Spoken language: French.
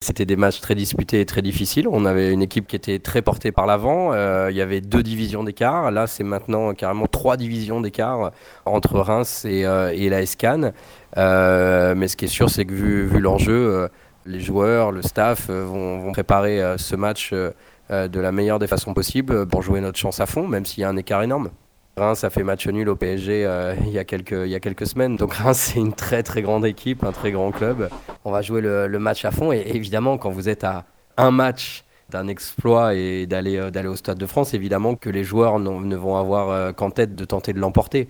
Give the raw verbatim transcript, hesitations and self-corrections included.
c'était des matchs très disputés et très difficiles. On avait une équipe qui était très portée par l'avant. Euh, il y avait deux divisions d'écart. Là, c'est maintenant carrément trois divisions d'écart entre Reims et, euh, et l'A S Cannes. Euh, mais ce qui est sûr, c'est que vu, vu l'enjeu, euh, les joueurs, le staff euh, vont, vont préparer euh, ce match euh, euh, de la meilleure des façons possibles pour jouer notre chance à fond, même s'il y a un écart énorme. Reims a fait match nul au P S G euh, il, y a quelques, il y a quelques semaines. Donc Reims, c'est une très très grande équipe, un très grand club. On va jouer le, le match à fond. Et évidemment, quand vous êtes à un match d'un exploit et d'aller, euh, d'aller au Stade de France, évidemment que les joueurs ne vont avoir euh, qu'en tête de tenter de l'emporter.